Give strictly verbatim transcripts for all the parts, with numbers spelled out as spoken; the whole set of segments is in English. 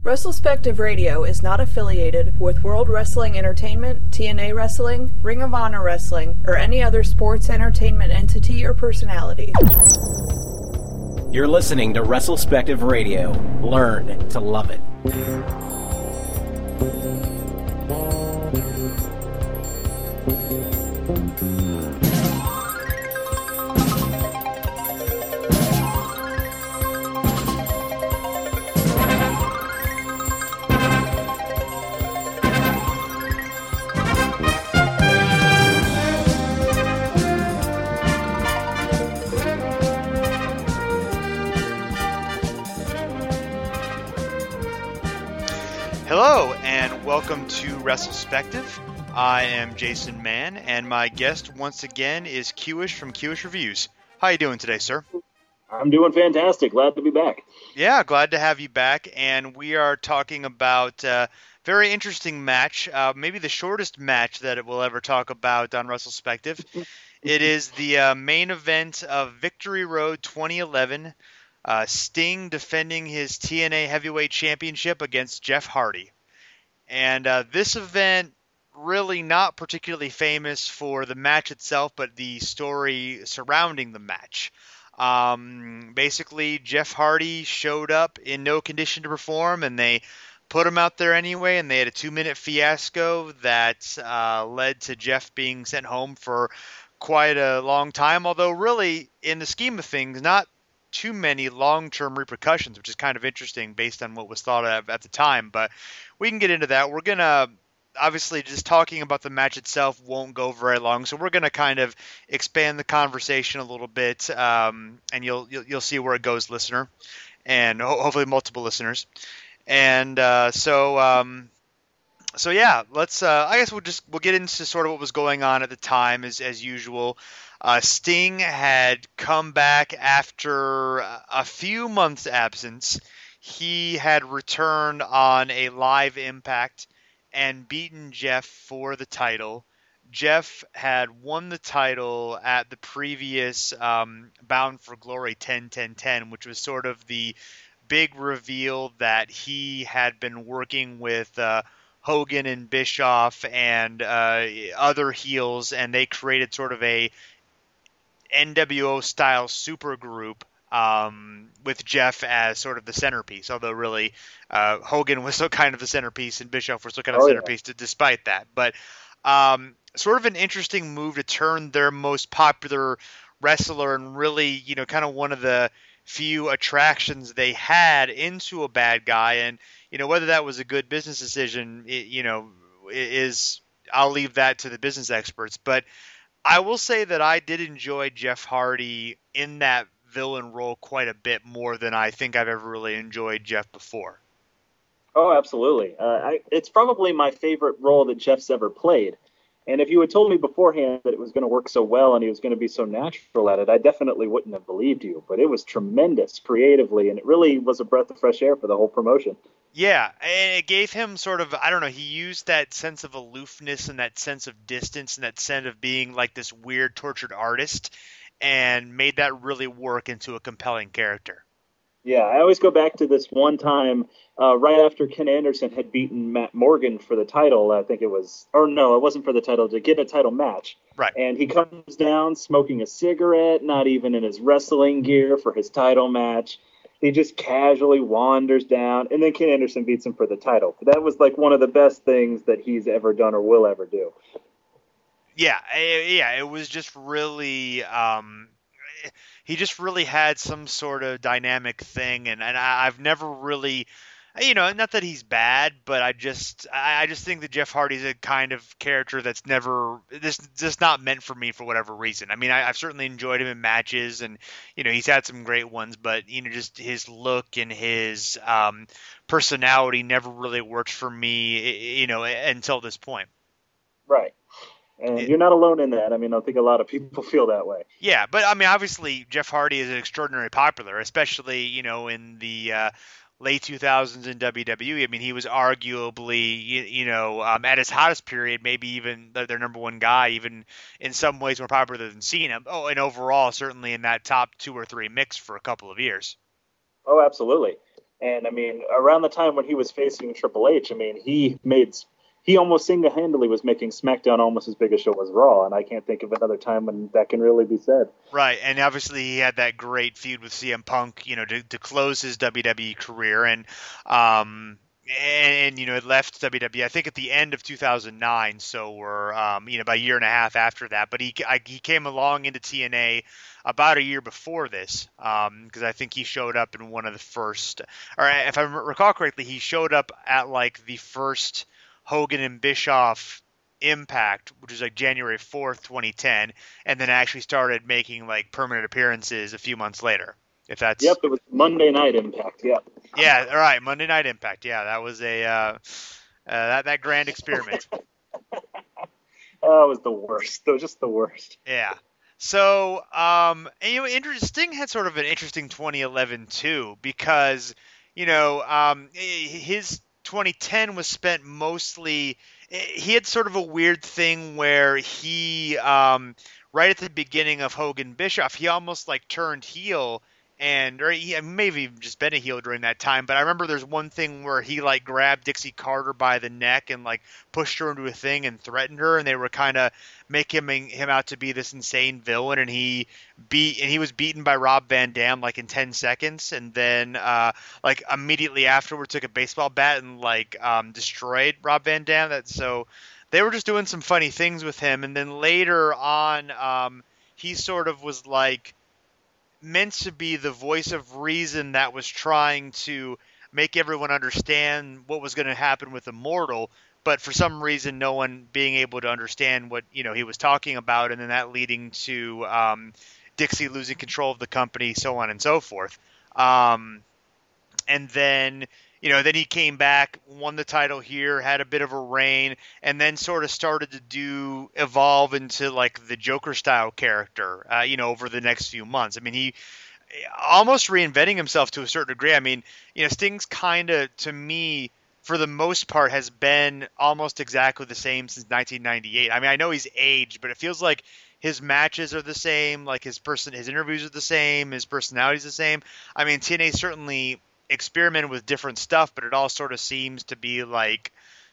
WrestleSpective Radio is not affiliated with World Wrestling Entertainment, T N A Wrestling, Ring of Honor Wrestling, or any other sports entertainment entity or personality. You're listening to WrestleSpective Radio. Learn to love it. Hello, and welcome to WrestleSpective. I am Jason Mann, and my guest once again is Q-ish from Q-ish Reviews. How you doing today, sir? I'm doing fantastic. Glad to be back. Yeah, glad to have you back, and we are talking about a very interesting match, uh, maybe the shortest match that we'll ever talk about on WrestleSpective. It is the uh, main event of Victory Road twenty eleven. Uh, Sting defending his T N A Heavyweight Championship against Jeff Hardy. And uh, this event really not particularly famous for the match itself, but the story surrounding the match. Um, basically, Jeff Hardy showed up in no condition to perform, and they put him out there anyway, and they had a two-minute fiasco that uh, led to Jeff being sent home for quite a long time, although really, in the scheme of things, not too many long-term repercussions, which is kind of interesting based on what was thought of at the time, but we can get into that. We're going to, obviously, just talking about the match itself won't go very long, so we're going to kind of expand the conversation a little bit, um, and you'll, you'll you'll see where it goes, listener, and ho- hopefully multiple listeners. And uh, so, um, so yeah, let's, uh, I guess we'll just, we'll get into sort of what was going on at the time as, as usual. Uh, Sting had come back after a few months' absence. He had returned on a live Impact and beaten Jeff for the title. Jeff had won the title at the previous um, Bound for Glory ten ten ten, which was sort of the big reveal that he had been working with uh, Hogan and Bischoff and uh, other heels, and they created sort of a N W O-style supergroup um, with Jeff as sort of the centerpiece, although really uh, Hogan was still kind of the centerpiece and Bischoff was still kind of oh, the centerpiece yeah. to, despite that. But um, sort of an interesting move to turn their most popular wrestler and really, you know, kind of one of the few attractions they had into a bad guy. And, you know, whether that was a good business decision, it, you know, is I'll leave that to the business experts. But I will say that I did enjoy Jeff Hardy in that villain role quite a bit more than I think I've ever really enjoyed Jeff before. Oh, absolutely. Uh, I, it's probably my favorite role that Jeff's ever played. And if you had told me beforehand that it was going to work so well and he was going to be so natural at it, I definitely wouldn't have believed you. But it was tremendous creatively, and it really was a breath of fresh air for the whole promotion. Yeah, and it gave him sort of, I don't know, he used that sense of aloofness and that sense of distance and that sense of being like this weird, tortured artist and made that really work into a compelling character. Yeah, I always go back to this one time uh, right after Ken Anderson had beaten Matt Morgan for the title. I think it was, or no, it wasn't for the title, to get a title match. Right. And he comes down smoking a cigarette, not even in his wrestling gear for his title match. He just casually wanders down, and then Ken Anderson beats him for the title. That was like one of the best things that he's ever done or will ever do. Yeah, yeah, it was just really, um, he just really had some sort of dynamic thing, and, and I, I've never really, you know, not that he's bad, but I just, I, I just think that Jeff Hardy's a kind of character that's never, this just not meant for me for whatever reason. I mean, I, I've certainly enjoyed him in matches, and you know, he's had some great ones, but you know, just his look and his um, personality never really worked for me, you know, until this point. Right. And you're not alone in that. I mean, I think a lot of people feel that way. Yeah, but I mean, obviously, Jeff Hardy is extraordinarily popular, especially, you know, in the uh, late two thousands in W W E. I mean, he was arguably, you, you know, um, at his hottest period, maybe even their number one guy, even in some ways more popular than Cena. Oh, and overall, certainly in that top two or three mix for a couple of years. Oh, absolutely. And I mean, around the time when he was facing Triple H, I mean, he made he almost single-handedly was making SmackDown almost as big a show as Raw, and I can't think of another time when that can really be said. Right, and obviously he had that great feud with C M Punk, you know, to, to close his W W E career, and um, and, and you know, it left W W E I think at the end of two thousand nine, so we're um, you know, about a year and a half after that. But he I, he came along into T N A about a year before this, because um, I think he showed up in one of the first, or if I recall correctly, he showed up at like the first Hogan and Bischoff Impact, which was like January fourth, twenty ten, and then actually started making like permanent appearances a few months later. If that's Yep, it was Monday Night Impact, yep. Yeah, all right, Monday Night Impact. Yeah, that was a uh, uh, that that grand experiment. Oh, it was the worst. It was just the worst. Yeah. So, um, and, you know, Sting had sort of an interesting twenty eleven too, because you know, um, his twenty ten was spent mostly. He had sort of a weird thing where he, um, right at the beginning of Hogan Bischoff, he almost like turned heel, and or he may have even just been a heel during that time. But I remember there's one thing where he like grabbed Dixie Carter by the neck and like pushed her into a thing and threatened her, and they were kind of making him, him out to be this insane villain, and he beat and he was beaten by Rob Van Dam like in ten seconds, and then uh, like immediately afterward took a baseball bat and like um, destroyed Rob Van Dam. That so they were just doing some funny things with him, and then later on um, he sort of was like meant to be the voice of reason that was trying to make everyone understand what was going to happen with Immortal, but for some reason no one being able to understand what, you know, he was talking about, and then that leading to um, Dixie losing control of the company, so on and so forth. Um, and then, you know, then he came back, won the title here, had a bit of a reign, and then sort of started to do evolve into like the Joker style character, uh, you know, over the next few months. I mean, he almost reinventing himself to a certain degree. I mean, you know, Sting's kind of, to me, for the most part, has been almost exactly the same since nineteen ninety-eight. I mean, I know he's aged, but it feels like his matches are the same, like his person, his interviews are the same, his personality's the same. I mean, T N A certainly experimented with different stuff, but it all sort of seems to be like,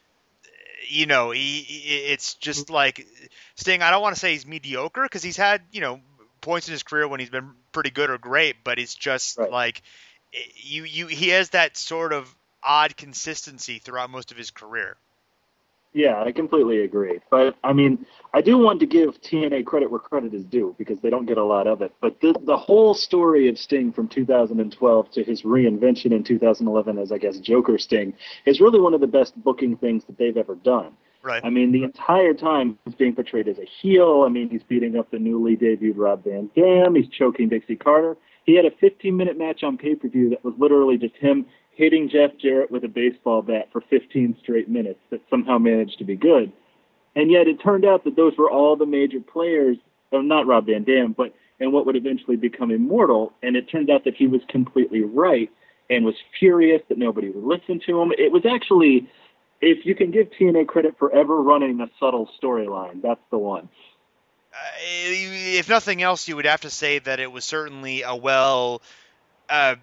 you know, he, it's just like Sting. I don't want to say he's mediocre, because he's had, you know, points in his career when he's been pretty good or great, but it's just right. like you, you, he has that sort of odd consistency throughout most of his career. Yeah, I completely agree. But, I mean, I do want to give T N A credit where credit is due, because they don't get a lot of it. But the, the whole story of Sting from two thousand twelve to his reinvention in two thousand eleven as, I guess, Joker Sting is really one of the best booking things that they've ever done. Right. I mean, the entire time he's being portrayed as a heel. I mean, he's beating up the newly debuted Rob Van Dam. He's choking Dixie Carter. He had a fifteen-minute match on pay-per-view that was literally just him hitting Jeff Jarrett with a baseball bat for fifteen straight minutes that somehow managed to be good. And yet it turned out that those were all the major players, well, not Rob Van Dam, but in what would eventually become Immortal. And it turned out that he was completely right and was furious that nobody would listen to him. It was actually, if you can give T N A credit for ever running a subtle storyline, that's the one. Uh, if nothing else, you would have to say that it was certainly a well uh,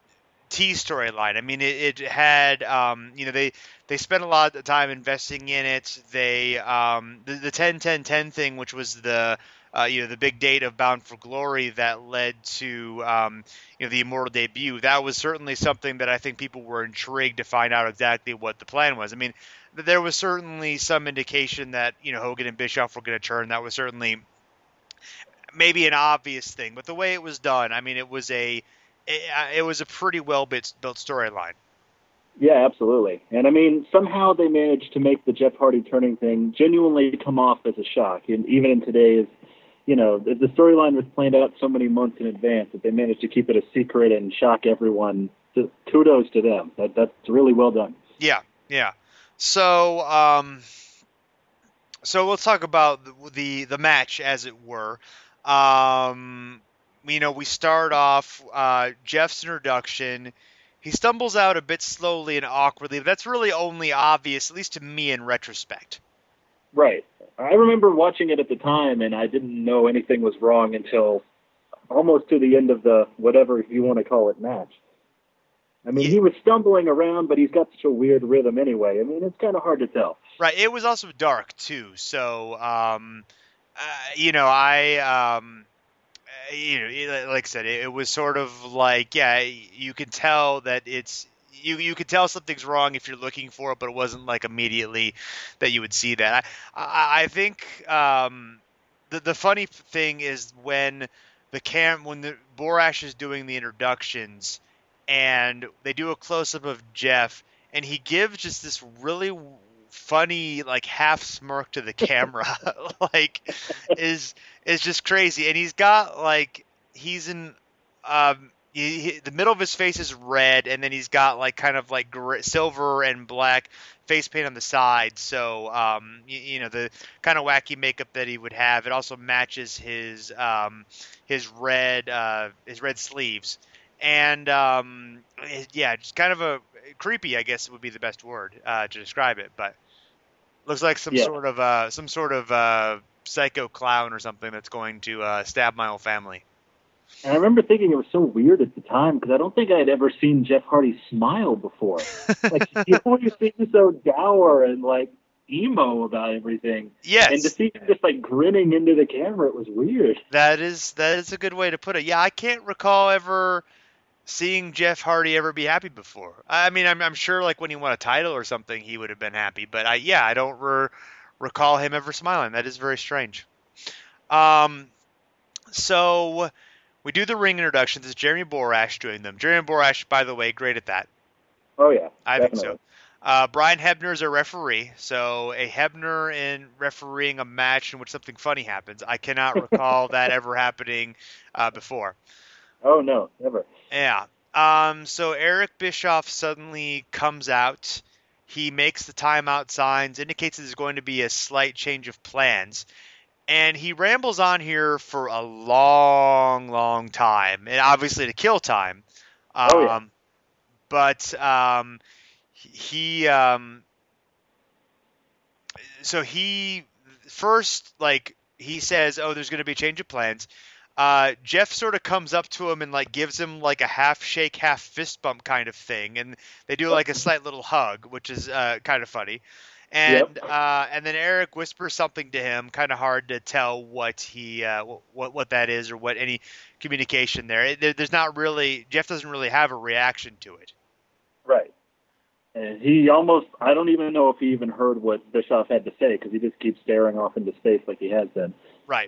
T storyline. I mean, it, it had, um, you know, they, they spent a lot of time investing in it. They, um, the, the ten ten ten thing, which was the, uh, you know, the big date of Bound for Glory that led to, um, you know, the Immortal debut. That was certainly something that I think people were intrigued to find out exactly what the plan was. I mean, there was certainly some indication that, you know, Hogan and Bischoff were going to turn. That was certainly maybe an obvious thing, but the way it was done, I mean, it was a, It, it was a pretty well built storyline. Yeah, absolutely. And I mean, somehow they managed to make the Jeff Hardy turning thing genuinely come off as a shock. And even in today's, you know, the, the storyline was planned out so many months in advance that they managed to keep it a secret and shock everyone. So kudos to them. That that's really well done. Yeah, yeah. So, um, so we'll talk about the the, the match, as it were. Um, You know, we start off uh, Jeff's introduction. He stumbles out a bit slowly and awkwardly. But that's really only obvious, at least to me, in retrospect. Right. I remember watching it at the time, and I didn't know anything was wrong until almost to the end of the whatever you want to call it match. I mean, Yeah. he was stumbling around, but he's got such a weird rhythm anyway. I mean, it's kind of hard to tell. Right. It was also dark too, so um, uh, you know, I um, uh, you know, like I said, it, it was sort of like, yeah, you can tell that it's you you could tell something's wrong if you're looking for it, but it wasn't like immediately that you would see that. I I, I think um, the the funny thing is when the cam when the Borash is doing the introductions and they do a close up of Jeff and he gives just this really funny like half smirk to the camera like is is just crazy, and he's got like he's in um he, he, the middle of his face is red, and then he's got like kind of like gr- silver and black face paint on the side, so um you, you know the kind of wacky makeup that he would have, it also matches his um his red uh his red sleeves, and um yeah, just kind of a creepy, I guess would be the best word uh to describe it, but looks like some Yeah. sort of uh, some sort of uh, psycho clown or something that's going to uh, stab my whole family. And I remember thinking it was so weird at the time because I don't think I had ever seen Jeff Hardy smile before. Like, he always seemed so dour and like emo about everything. Yes, And to see him just like grinning into the camera, it was weird. that is that is a good way to put it. Yeah, I can't recall ever seeing Jeff Hardy ever be happy before. I mean, I'm, I'm sure like when he won a title or something, he would have been happy. But I, yeah, I don't re- recall him ever smiling. That is very strange. Um, so we do the ring introductions. It's Jeremy Borash doing them. Jeremy Borash, by the way, great at that. Oh yeah, I definitely. think so. Uh, Brian Hebner is a referee, so a Hebner in refereeing a match in which something funny happens. I cannot recall that ever happening uh, before. Oh no, never. Yeah. Um, so Eric Bischoff suddenly comes out. He makes the timeout signs, indicates there's going to be a slight change of plans. And he rambles on here for a long, long time. And obviously to kill time. Um, Oh, yeah. But um, he... Um, so he first, like, he says, oh, there's going to be a change of plans. Uh, Jeff sort of comes up to him and like gives him like a half shake, half fist bump kind of thing, and they do like a slight little hug, which is uh, kind of funny. And Yep. uh, and then Eric whispers something to him, kind of hard to tell what he uh, what what that is or what any communication there. there. There's not really Jeff doesn't really have a reaction to it. Right. And he almost, I don't even know if he even heard what Bischoff had to say because he just keeps staring off into space like he has been. Right.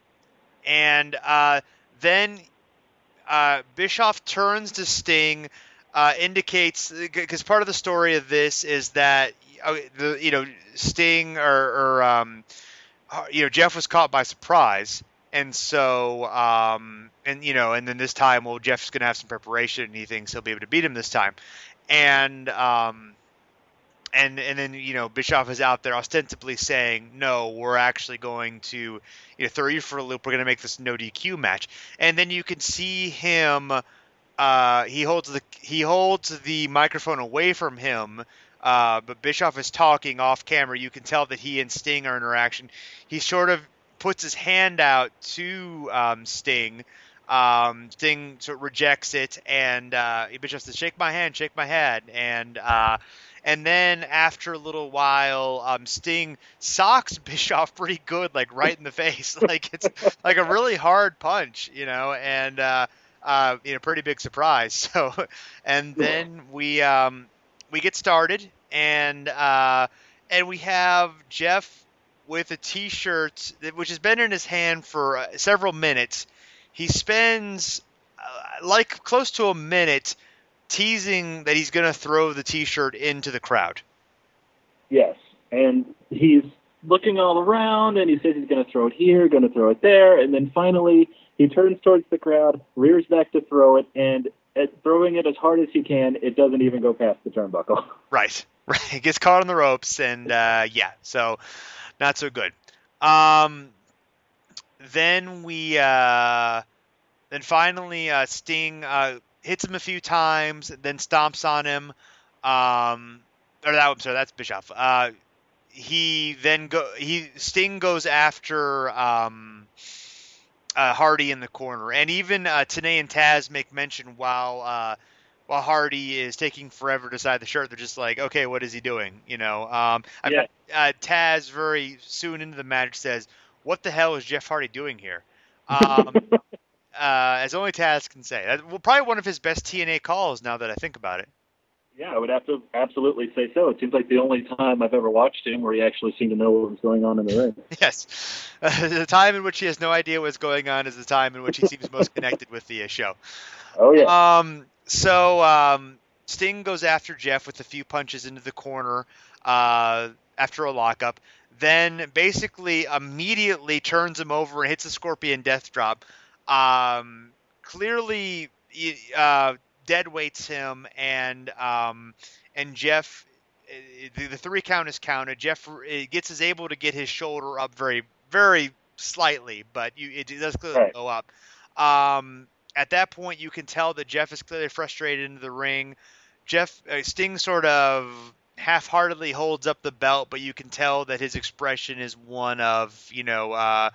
And uh, then uh, Bischoff turns to Sting, uh, indicates because part of the story of this is that uh, the you know Sting or, or um, you know Jeff was caught by surprise, and so um, and you know and then this time, well, Jeff's gonna have some preparation and he thinks he'll be able to beat him this time, and um, and and then you know Bischoff is out there ostensibly saying, no, we're actually going to you know throw you for a loop. We're going to make this no D Q match, and then you can see him. Uh, he holds the he holds the microphone away from him, uh, but Bischoff is talking off camera. You can tell that he and Sting are in interaction. He sort of puts his hand out to um, Sting. Um, Sting sort of rejects it, and uh, Bischoff says, "Shake my hand, shake my hand," and uh, and then after a little while, um, Sting socks Bischoff pretty good, like right in the face, like it's like a really hard punch, you know, and uh, uh, you know, pretty big surprise. So, and then we um, we get started, and uh, and we have Jeff with a T-shirt that, which has been in his hand for uh, several minutes. He spends uh, like close to a minute teasing that he's going to throw the T-shirt into the crowd. Yes, and he's looking all around, and he says he's going to throw it here, going to throw it there, and then finally he turns towards the crowd, rears back to throw it, and at throwing it as hard as he can, it doesn't even go past the turnbuckle. Right, right. He gets caught on the ropes, and uh, yeah, so not so good. Um, then we, uh, then finally uh, Sting uh, hits him a few times, then stomps on him. Um, or that, I'm sorry, that's Bischoff. Uh, he then go, he Sting goes after um, uh, Hardy in the corner, and even uh, Tenay and Taz make mention while uh, while Hardy is taking forever to decide the shirt. They're just like, okay, what is he doing? You know, um, I've Yeah. got, uh, Taz very soon into the match says, "What the hell is Jeff Hardy doing here?" Um, uh, as only Taz can say. That, well, probably one of his best T N A calls. Now that I think about it. Yeah, I would have to absolutely say so. It seems like the only time I've ever watched him where he actually seemed to know what was going on in the ring. Yes. Uh, the time in which he has no idea what's going on is the time in which he seems most connected with the uh, show. Oh, yeah. Um, so um, Sting goes after Jeff with a few punches into the corner uh, after a lockup. Then basically immediately turns him over and hits a Scorpion Death Drop. Um, clearly uh, dead weights him, and um, and Jeff, the, the three count is counted. Jeff gets is able to get his shoulder up very, very slightly, but you, it does clearly Right. go up. Um, at that point, you can tell that Jeff is clearly frustrated into the ring. Jeff uh, Sting sort of half-heartedly holds up the belt, but you can tell that his expression is one of, you know, uh,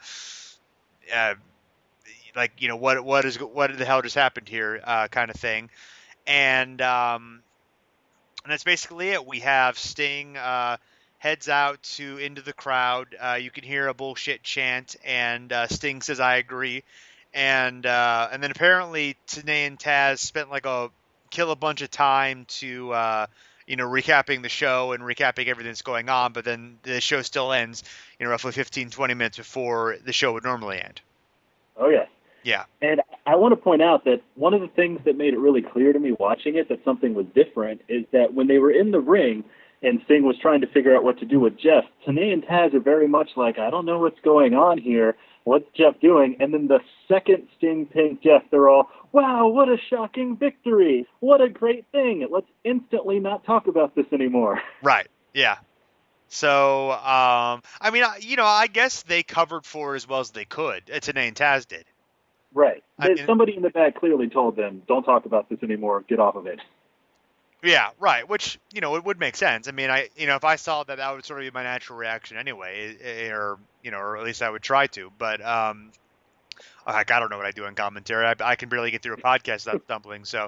uh, like, you know, what what is what the hell just happened here, uh, kind of thing. And um, and that's basically it. We have Sting uh, heads out to into the crowd. Uh, you can hear a bullshit chant, and uh, Sting says, "I agree." And uh, and then apparently Tenay and Taz spent like a kill a bunch of time to uh, you know recapping the show and recapping everything that's going on. But then the show still ends, you know, roughly fifteen, twenty minutes before the show would normally end. Oh, yeah. Yeah. And I want to point out that one of the things that made it really clear to me watching it that something was different is that when they were in the ring and Sting was trying to figure out what to do with Jeff, Tenay and Taz are very much like, I don't know what's going on here. What's Jeff doing? And then the second Sting pinned Jeff, they're all, wow, what a shocking victory. What a great thing. Let's instantly not talk about this anymore. Right. Yeah. So, um, I mean, you know, I guess they covered for it as well as they could. Tenay and Taz did. Right. I mean, somebody in the back clearly told them, don't talk about this anymore. Get off of it. Yeah, right. Which, you know, it would make sense. I mean, I, you know, if I saw that, that would sort of be my natural reaction anyway, or, you know, or at least I would try to. But, um, heck, I don't know what I do in commentary. I, I can barely get through a podcast without stumbling. So,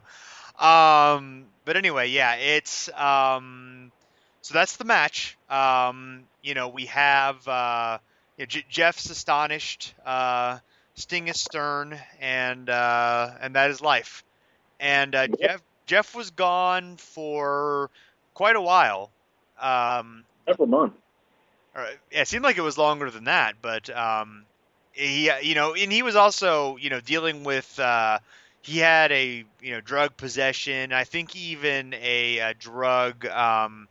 um, but anyway, yeah, it's, um, so that's the match. Um, you know, we have, uh, you know, J- Jeff's astonished, uh, Sting is stern, and uh, and that is life. And uh, Jeff Jeff was gone for quite a while. Um, Several months. or, yeah, it seemed like it was longer than that, but um, he, you know, and he was also, you know, dealing with. Uh, he had a, you know, drug possession. I think even a, a drug. Um,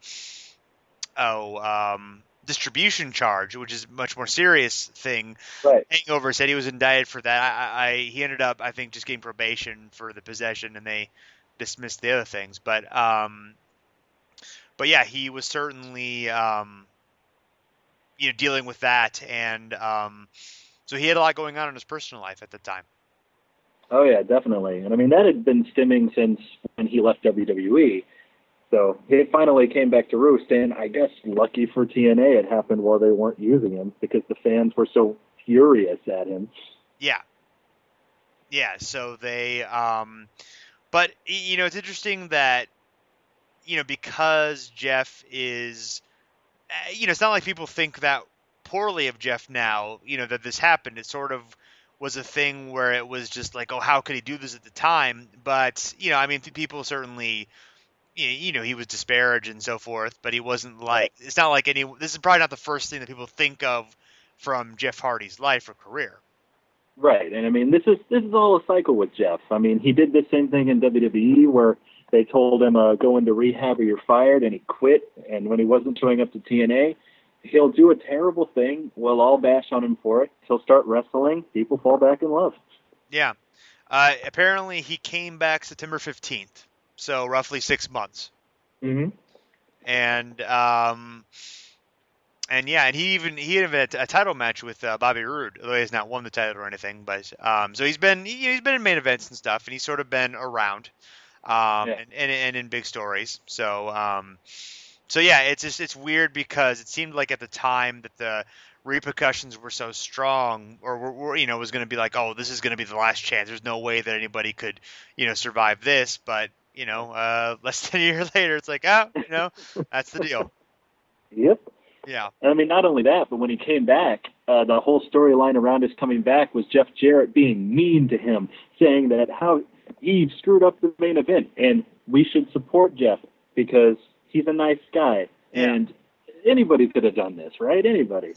oh. Um, distribution charge, which is a much more serious thing. Right. Hangover said he was indicted for that. I, I he ended up, I think, just getting probation for the possession, and they dismissed the other things. But um, but yeah, he was certainly um, you know, dealing with that, and um, so he had a lot going on in his personal life at the time. Oh yeah, definitely. And I mean that had been stemming since when he left W W E. So he finally came back to roost, and I guess lucky for T N A it happened while they weren't using him because the fans were so furious at him. Yeah. Yeah, so they, um, but, you know, it's interesting that, you know, because Jeff is, you know, it's not like people think that poorly of Jeff now, you know, that this happened. It sort of was a thing where it was just like, oh, how could he do this at the time? But, you know, I mean, people certainly... you know, he was disparaged and so forth, but he wasn't like, it's not like any, this is probably not the first thing that people think of from Jeff Hardy's life or career. Right. And I mean, this is, this is all a cycle with Jeff. I mean, he did the same thing in W W E where they told him, uh, go into rehab or you're fired, and he quit. And when he wasn't showing up to T N A, he'll do a terrible thing. We'll all bash on him for it. He'll start wrestling. People fall back in love. Yeah. Uh, apparently he came back September fifteenth. So roughly six months. Mm-hmm. And, um, and yeah, and he even, he even had a, a title match with uh, Bobby Roode, although he has not won the title or anything, but, um, so he's been, he, he's been in main events and stuff, and he's sort of been around, um, yeah. and, and, and in big stories. So, um, so yeah, it's just, it's weird because it seemed like at the time that the repercussions were so strong, or were, were you know, was going to be like, oh, this is going to be the last chance. There's no way that anybody could, you know, survive this, but, you know, uh, less than a year later, it's like, oh, you know, that's the deal. Yep. Yeah. And I mean, not only that, but when he came back, uh, the whole storyline around his coming back was Jeff Jarrett being mean to him, saying that how he screwed up the main event, and we should support Jeff because he's a nice guy. Yeah. And anybody could have done this, right? Anybody.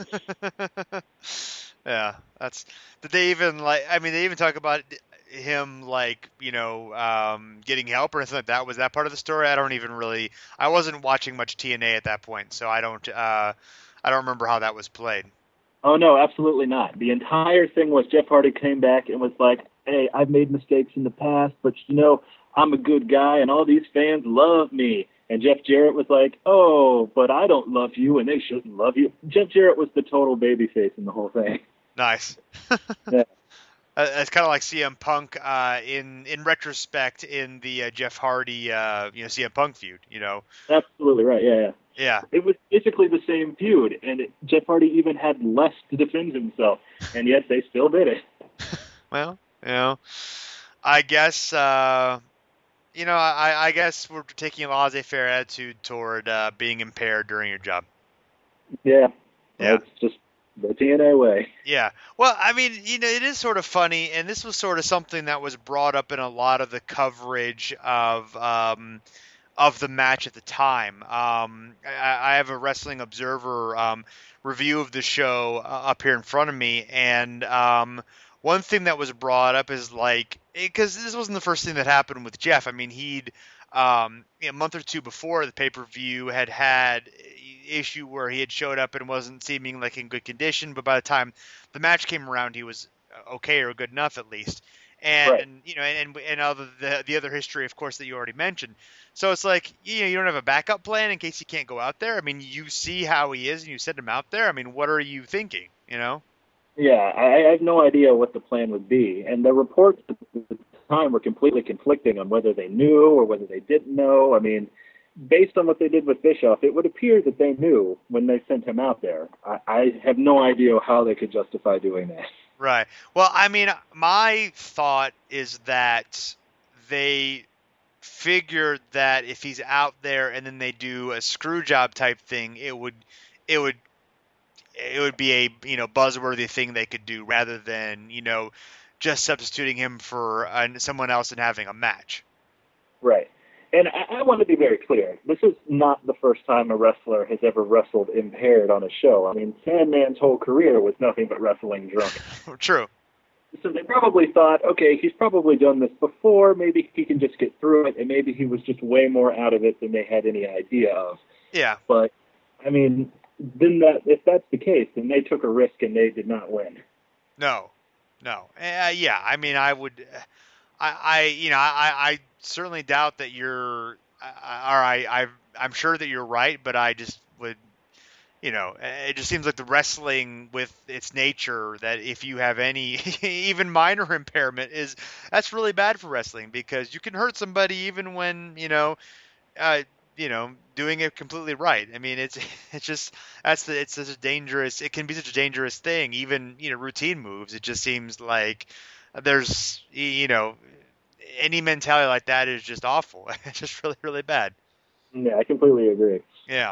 Yeah. That's, did they even like, I mean, they even talk about him like, you know, um, getting help or anything like that. Was that part of the story? I don't even really, I wasn't watching much T N A at that point, so I don't, uh, I don't remember how that was played. Oh, no, absolutely not. The entire thing was Jeff Hardy came back and was like, hey, I've made mistakes in the past, but, you know, I'm a good guy, and all these fans love me. And Jeff Jarrett was like, oh, but I don't love you, and they shouldn't love you. Jeff Jarrett was the total babyface in the whole thing. Nice. Yeah. Uh, it's kind of like C M Punk uh, in in retrospect in the uh, Jeff Hardy uh, you know C M Punk feud. You know. Absolutely right. Yeah, yeah. Yeah. It was basically the same feud, and it, Jeff Hardy even had less to defend himself, and yet they still did it. Well, you know, I guess uh, you know I, I guess we're taking a laissez-faire attitude toward uh, being impaired during your job. Yeah. Yeah. It's just the T N A way. Yeah. Well, I mean, you know, it is sort of funny, and this was sort of something that was brought up in a lot of the coverage of um, of the match at the time. Um, I, I have a Wrestling Observer um, review of the show uh, up here in front of me, and um, one thing that was brought up is like, because this wasn't the first thing that happened with Jeff. I mean, he'd um, a month or two before the pay-per-view had had issue where he had showed up and wasn't seeming like in good condition, but by the time the match came around, he was okay or good enough at least. And, Right. and you know, and and other the the other history, of course, that you already mentioned. So it's like, you know, you don't have a backup plan in case he can't go out there. I mean, you see how he is and you send him out there. I mean, what are you thinking? You know? Yeah, I, I have no idea what the plan would be, and the reports at the time were completely conflicting on whether they knew or whether they didn't know. I mean, based on what they did with Bischoff, it would appear that they knew when they sent him out there. I, I have no idea how they could justify doing that. Right. Well, I mean, my thought is that they figured that if he's out there and then they do a screw job type thing, it would, it would, it would be a, you know, buzzworthy thing they could do rather than, you know, just substituting him for uh, someone else and having a match. Right. And I, I want to be very clear. This is not the first time a wrestler has ever wrestled impaired on a show. I mean, Sandman's whole career was nothing but wrestling drunk. True. So they probably thought, okay, he's probably done this before. Maybe he can just get through it, and maybe he was just way more out of it than they had any idea of. Yeah. But, I mean, then that if that's the case, then they took a risk and they did not win. No. No. Uh, yeah. I mean, I would, I, I you know, I, I certainly doubt that you're, uh, or I, I, I'm sure that you're right, but I just would, you know, it just seems like the wrestling with its nature that if you have any even minor impairment is that's really bad for wrestling because you can hurt somebody even when, you know, uh, you know, doing it completely right. I mean, it's, it's just, that's the, it's such a dangerous, it can be such a dangerous thing. Even, you know, routine moves. It just seems like there's, you know, any mentality like that is just awful. It's just really, really bad. Yeah, I completely agree. Yeah.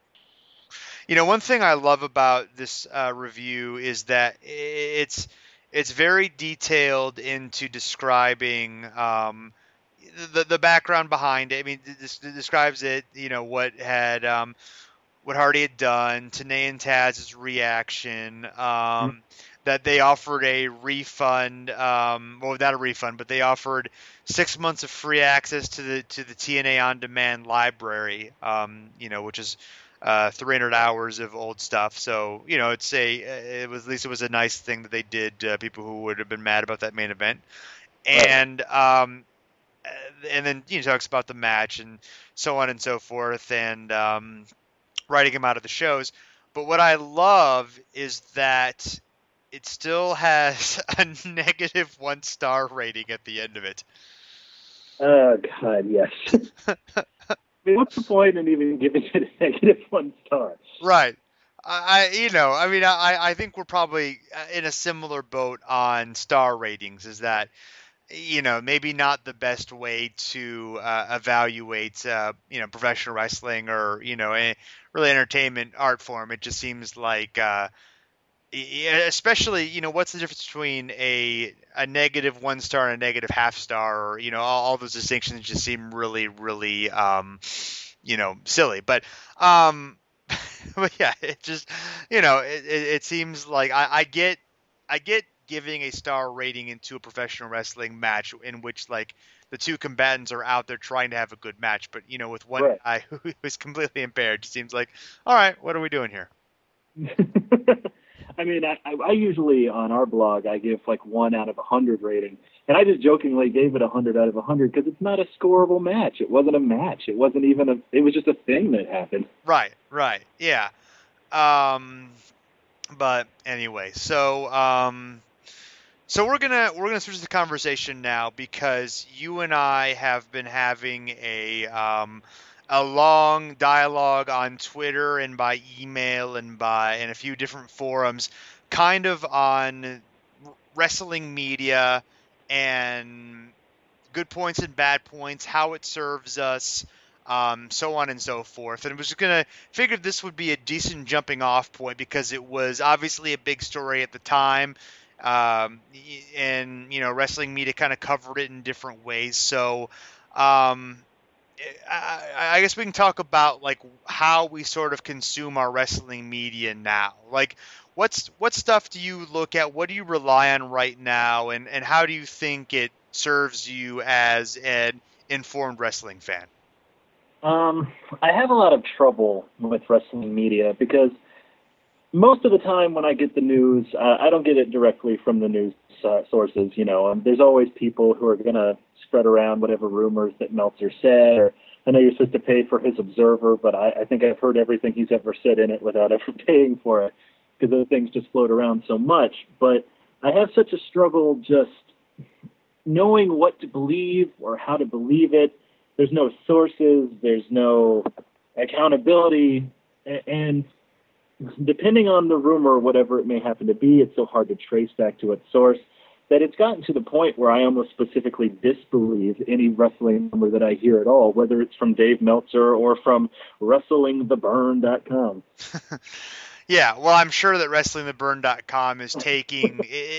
You know, one thing I love about this uh, review is that it's it's very detailed into describing um, the the background behind it. I mean, this describes it. You know, what had um, what Hardy had done, Tenay and Taz's reaction. Um, mm-hmm. That they offered a refund, um, well, not a refund, but they offered six months of free access to the to the T N A On Demand library. Um, you know, which is Uh, three hundred hours of old stuff. So, you know, it's a, it was, at least it was a nice thing that they did, uh, people who would have been mad about that main event. And, right. um, and then, you know, talks about the match and so on and so forth and, um, writing him out of the shows. But what I love is that it still has a negative one star rating at the end of it. Oh, God, yes. I mean, what's the point in even giving it a negative one star? Right. I, you know, I mean, I, I think we're probably in a similar boat on star ratings. Is that you know, maybe not the best way to uh, evaluate, uh, you know, professional wrestling or, you know, a really entertainment art form. It just seems like, uh, especially, you know, what's the difference between a a negative one star and a negative half star, or, you know, all, all those distinctions just seem really, really, um, you know, silly. But, um, but yeah, it just, you know, it, it, it seems like I, I get, I get giving a star rating into a professional wrestling match in which, like, the two combatants are out there trying to have a good match. But, you know, with one right. guy who is completely impaired, it seems like, all right, what are we doing here? I mean, I, I usually on our blog, I give like one out of a hundred rating. And I just jokingly gave it a hundred out of a hundred because it's not a scoreable match. It wasn't a match. It wasn't even a, it was just a thing that happened. Right, right. Yeah. Um, but anyway, so, um, so we're gonna we're gonna switch the conversation now because you and I have been having a um, a long dialogue on Twitter and by email and by in a few different forums, kind of on wrestling media and good points and bad points, how it serves us, um, so on and so forth. And I was just gonna figure this would be a decent jumping off point because it was obviously a big story at the time. Um, and, you know, wrestling media kind of covered it in different ways. So, um, I, I guess we can talk about like how we sort of consume our wrestling media now. Like, what's, what stuff do you look at? What do you rely on right now? And, and how do you think it serves you as an informed wrestling fan? Um, I have a lot of trouble with wrestling media because most of the time when I get the news, uh, I don't get it directly from the news uh, sources, you know, and there's always people who are going to spread around whatever rumors that Meltzer said, or I know you're supposed to pay for his Observer, but I, I think I've heard everything he's ever said in it without ever paying for it because those things just float around so much. But I have such a struggle just knowing what to believe or how to believe it. There's no sources, there's no accountability, and depending on the rumor, whatever it may happen to be, it's so hard to trace back to its source that it's gotten to the point where I almost specifically disbelieve any wrestling rumor that I hear at all, whether it's from Dave Meltzer or from wrestling the burn dot com. Yeah, well, I'm sure that wrestling the burn dot com is taking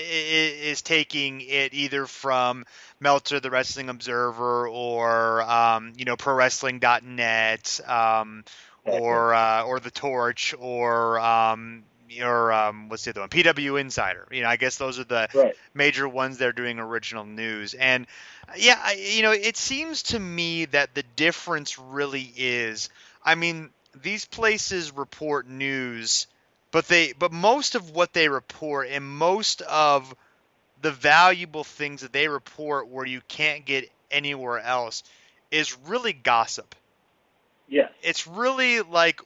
is taking it either from Meltzer, the Wrestling Observer, or um, you know, pro wrestling dot net, um, or uh, or the Torch, or um, or um, what's the other one? P W Insider. You know, I guess those are the right. major ones that are doing original news. And yeah, I, you know, it seems to me that the difference really is, I mean, these places report news. But they, but most of what they report and most of the valuable things that they report where you can't get anywhere else is really gossip. Yeah. It's really like,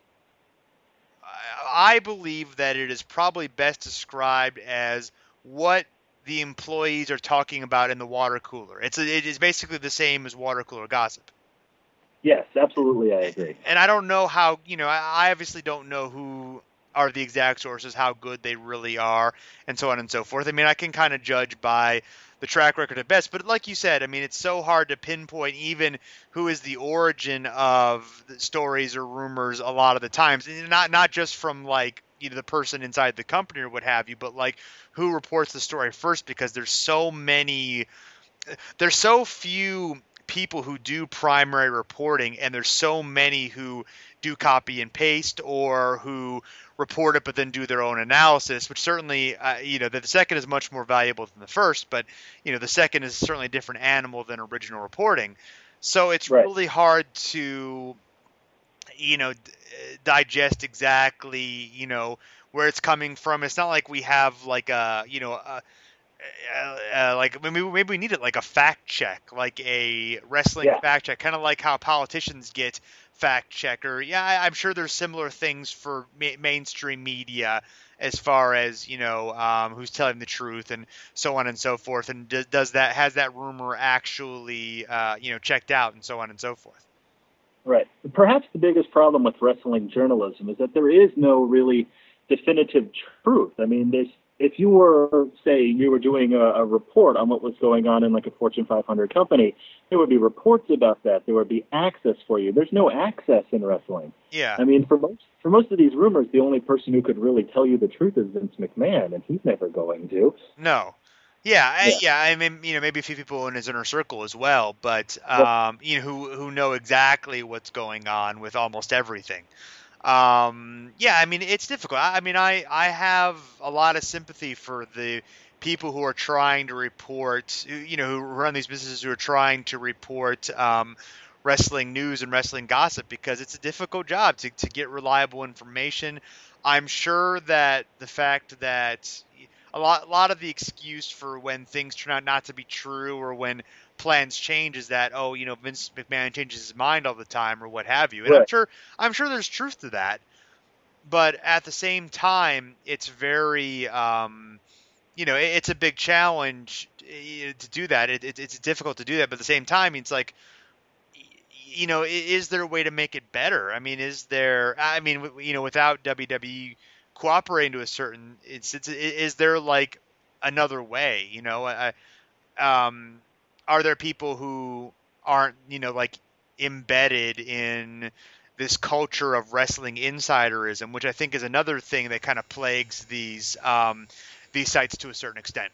I believe that it is probably best described as what the employees are talking about in the water cooler. It's it is basically the same as water cooler gossip. Yes, absolutely, I agree. And I don't know how, you know, I obviously don't know who are the exact sources, how good they really are, and so on and so forth. I mean, I can kind of judge by the track record at best, but like you said, I mean, it's so hard to pinpoint even who is the origin of the stories or rumors a lot of the times, and not not just from like, you know, the person inside the company or what have you, but like who reports the story first, because there's so many, there's so few people who do primary reporting, and there's so many who do copy and paste or who report it but then do their own analysis, which certainly, uh, you know, the second is much more valuable than the first, but, you know, the second is certainly a different animal than original reporting. So it's right. really hard to, you know, d- digest exactly, you know, where it's coming from. It's not like we have like a, you know, a, Uh, uh, like maybe maybe we need it like a fact check, like a wrestling yeah. fact check, kind of like how politicians get fact check. Or yeah, I, I'm sure there's similar things for ma- mainstream media as far as, you know, um, who's telling the truth and so on and so forth. And does, does that has that rumor actually uh, you know, checked out and so on and so forth. Right. Perhaps the biggest problem with wrestling journalism is that there is no really definitive truth. I mean, there's if you were, say, you were doing a, a report on what was going on in like a Fortune five hundred company, there would be reports about that. There would be access for you. There's no access in wrestling. Yeah. I mean, for most for most of these rumors, the only person who could really tell you the truth is Vince McMahon, and he's never going to. No. Yeah, I, Yeah. yeah. I mean, you know, maybe a few people in his inner circle as well, but um, you know, who who know exactly what's going on with almost everything. Um, yeah, I mean, it's difficult. I, I mean, I I have a lot of sympathy for the people who are trying to report, who, you know, who run these businesses who are trying to report um, wrestling news and wrestling gossip, because it's a difficult job to to get reliable information. I'm sure that the fact that a lot, a lot of the excuse for when things turn out not to be true or when plans change is that, oh, you know, Vince McMahon changes his mind all the time or what have you. And Right. I'm sure, I'm sure there's truth to that, but at the same time, it's very, um, you know, it, it's a big challenge eh, to do that. It, it, it's difficult to do that, but at the same time, it's like, you know, i- is there a way to make it better? I mean, is there, I mean, w- you know, without W W E cooperating to a certain instance, i- is there like another way, you know, I, um, are there people who aren't, you know, like embedded in this culture of wrestling insiderism, which I think is another thing that kind of plagues these, um, these sites to a certain extent.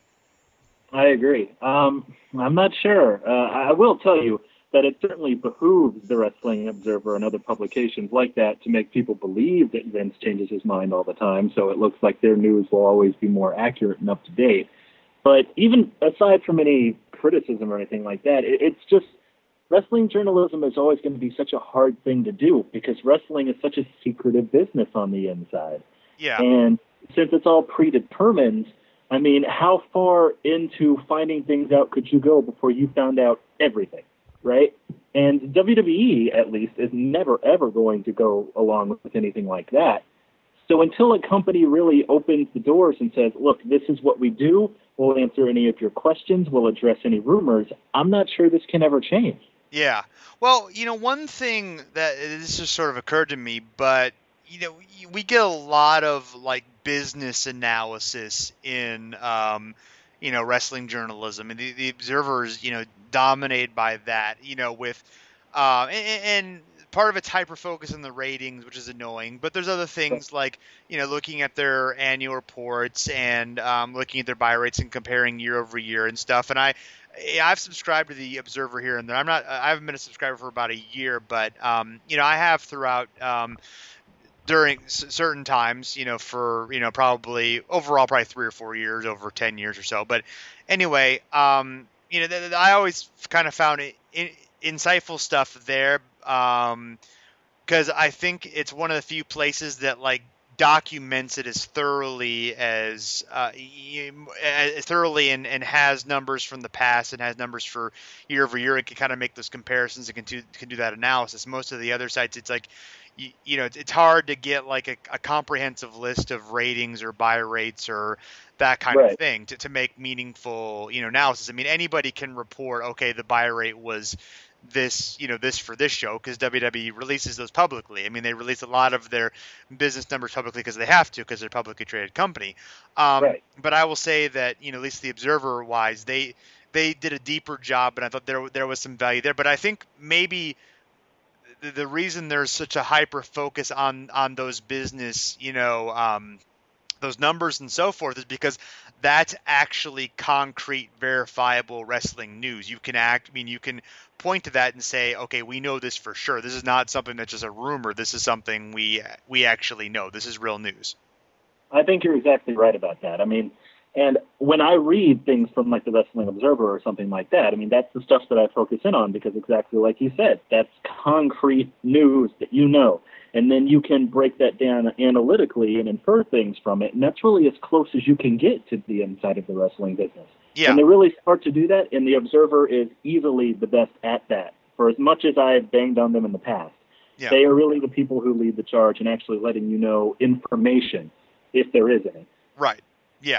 I agree. Um, I'm not sure. Uh, I will tell you that it certainly behooves the Wrestling Observer and other publications like that to make people believe that Vince changes his mind all the time, so it looks like their news will always be more accurate and up to date. But even aside from any criticism or anything like that, it, it's just wrestling journalism is always going to be such a hard thing to do because wrestling is such a secretive business on the inside. Yeah. And since it's all predetermined, I mean, how far into finding things out could you go before you found out everything, right? And W W E, at least, is never, ever going to go along with anything like that. So until a company really opens the doors and says, look, this is what we do, we'll answer any of your questions, we'll address any rumors, I'm not sure this can ever change. Yeah. Well, you know, one thing that this just sort of occurred to me, but you know, we get a lot of like business analysis in, um, you know, wrestling journalism, and the, the Observer's, you know, dominated by that, you know, with, uh, and, and part of it's hyper focus on the ratings, which is annoying, but there's other things like, you know, looking at their annual reports and um, looking at their buy rates and comparing year over year and stuff. And I, I've subscribed to the Observer here and there. I'm not, I haven't been a subscriber for about a year, but, um, you know, I have throughout, um, during s- certain times, you know, for, you know, probably overall, probably three or four years, over ten years or so. But anyway, um, you know, th- th- I always kind of found it in- insightful stuff there. Um, cause I think it's one of the few places that like documents it as thoroughly as, uh, y- as thoroughly and, and has numbers from the past and has numbers for year over year. It can kind of make those comparisons and can do, can do that analysis. Most of the other sites, it's like, you, you know, it's, it's hard to get like a, a comprehensive list of ratings or buy rates or that kind Right. of thing to, to make meaningful, you know, analysis. I mean, anybody can report, okay, the buy rate was this, you know, this for this show, because W W E releases those publicly. I mean, they release a lot of their business numbers publicly because they have to, because they're a publicly traded company. Um, Right. But I will say that, you know, at least the Observer wise, they they did a deeper job, and I thought there there was some value there. But I think maybe the, the reason there's such a hyper focus on on those business, you know, um, those numbers and so forth is because that's actually concrete, verifiable wrestling news. You can act, I mean, you can point to that and say, okay, we know this for sure. This is not something that's just a rumor. This is something we we actually know. This is real news. I think you're exactly right about that. I mean, and when I read things from like the Wrestling Observer or something like that, I mean, that's the stuff that I focus in on because exactly like you said, that's concrete news that you know. And then you can break that down analytically and infer things from it. And that's really as close as you can get to the inside of the wrestling business. Yeah. And they're really smart to do that, and the Observer is easily the best at that. For as much as I've banged on them in the past, Yeah. they are really the people who lead the charge in actually letting you know information, if there is any. Right. Yeah.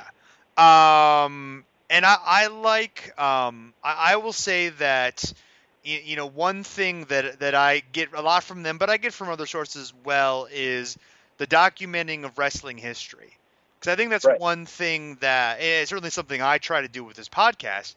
Um, and I, I like, um, I, I will say that, you, you know, one thing that, that I get a lot from them, but I get from other sources as well, is the documenting of wrestling history. Because I think that's Right. one thing that it's certainly something I try to do with this podcast,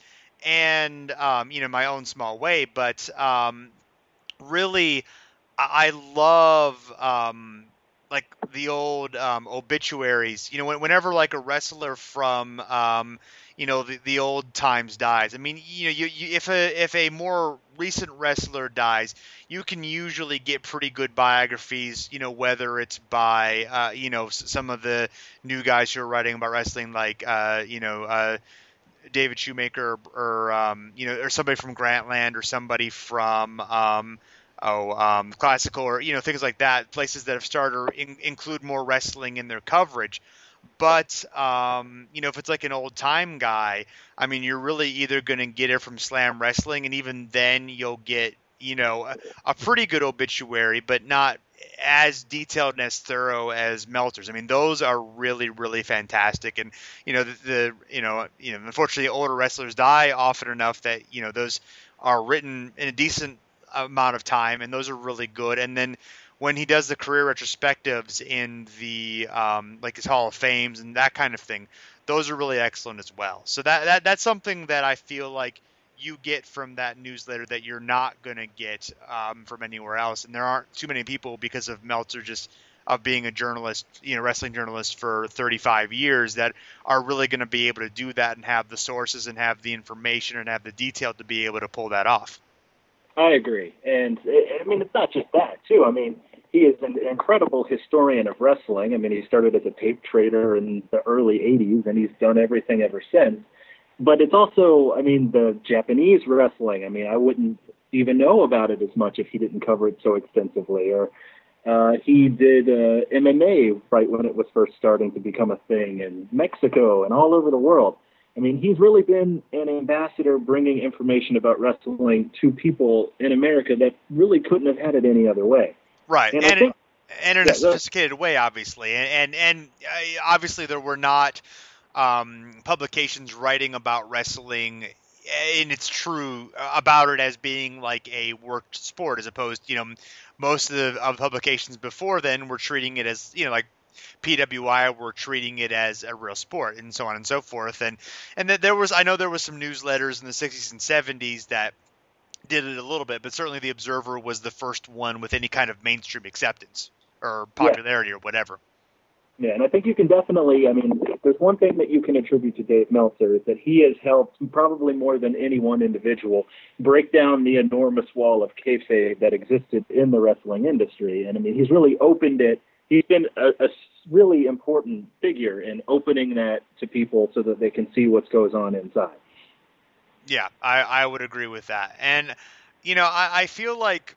and um, you know, my own small way. But um, really, I, I love um, like the old um, obituaries. You know, when, whenever like a wrestler from um, you know the, the old times dies. I mean, you know, you, you if a if a more recent wrestler dies, you can usually get pretty good biographies. You know, whether it's by uh, you know s- some of the new guys who are writing about wrestling, like uh, you know. Uh, David Shoemaker, or um, you know, or somebody from Grantland, or somebody from um, oh, um, classical, or you know, things like that. Places that have started to in, include more wrestling in their coverage. But um, you know, if it's like an old time guy, I mean, you're really either going to get it from Slam Wrestling, and even then, you'll get you know a, a pretty good obituary, but not as detailed and as thorough as Meltzer's. I mean, those are really, really fantastic. And you know, the, the you know, you know, unfortunately, older wrestlers die often enough that you know those are written in a decent amount of time, and those are really good. And then when he does the career retrospectives in the um, like his Hall of Fames and that kind of thing, those are really excellent as well. So that, that that's something that I feel like you get from that newsletter that you're not going to get um, from anywhere else. And there aren't too many people, because of Meltzer just of being a journalist, you know, wrestling journalist for thirty-five years, that are really going to be able to do that and have the sources and have the information and have the detail to be able to pull that off. I agree. And, I mean, it's not just that, too. I mean, he is an incredible historian of wrestling. I mean, he started as a tape trader in the early eighties, and he's done everything ever since. But it's also, I mean, the Japanese wrestling. I mean, I wouldn't even know about it as much if he didn't cover it so extensively. Or uh, he did uh, M M A right when it was first starting to become a thing in Mexico and all over the world. I mean, he's really been an ambassador bringing information about wrestling to people in America that really couldn't have had it any other way. Right. And, And, I think, it, and in yeah, a sophisticated way, obviously. And, and, and uh, obviously there were not um, publications writing about wrestling, and it's true about it as being like a worked sport, as opposed, you know, most of the of publications before then were treating it as, you know, like P W I were treating it as a real sport, and so on and so forth. And and that there was, I know there was some newsletters in the sixties and seventies that did it a little bit, but certainly the Observer was the first one with any kind of mainstream acceptance or popularity, yeah, or whatever. Yeah, and I think you can definitely, I mean, there's one thing that you can attribute to Dave Meltzer is that he has helped, probably more than any one individual, break down the enormous wall of kayfabe that existed in the wrestling industry. And I mean, he's really opened it. He's been a, a really important figure in opening that to people so that they can see what goes on inside. Yeah, I, I would agree with that. And, you know, I, I feel like,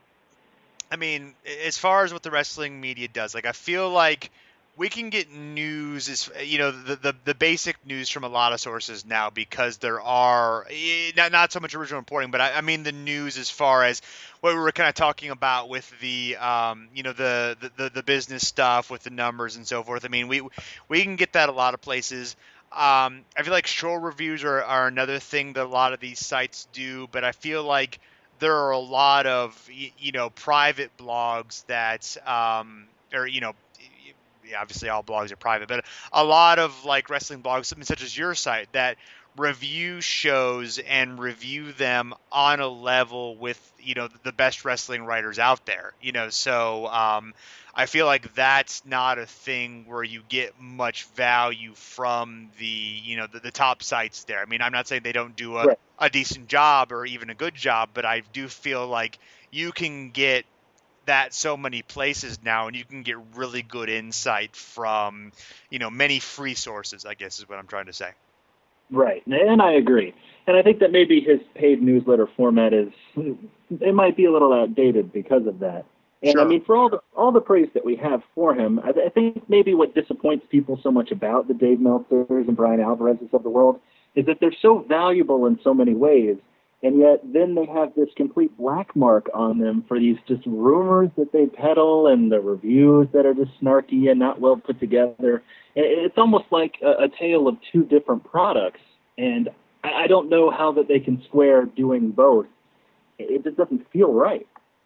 I mean, as far as what the wrestling media does, like, I feel like we can get news, is you know, the, the the basic news from a lot of sources now, because there are not, not so much original reporting, but I, I mean the news as far as what we were kind of talking about with the um, you know the, the the business stuff with the numbers and so forth. I mean, we we can get that a lot of places. Um, I feel like show reviews are, are another thing that a lot of these sites do, but I feel like there are a lot of you know private blogs that um, or you know. Obviously all blogs are private, but a lot of like wrestling blogs, something such as your site, that review shows and review them on a level with, you know, the best wrestling writers out there, you know, so um, I feel like that's not a thing where you get much value from the, you know, the, the top sites there. I mean, I'm not saying they don't do a, right. a decent job or even a good job, but I do feel like you can get that so many places now, and you can get really good insight from, you know, many free sources, I guess is what I'm trying to say. Right, and I agree. And I think that maybe his paid newsletter format is, it might be a little outdated because of that. And Sure. I mean, for all the all the praise that we have for him, I, I think maybe what disappoints people so much about the Dave Meltzers and Brian Alvarez's of the world is that they're so valuable in so many ways, and yet then they have this complete black mark on them for these just rumors that they peddle and the reviews that are just snarky and not well put together. It's almost like a, a tale of two different products, and I, I don't know how that they can square doing both. It just doesn't feel right.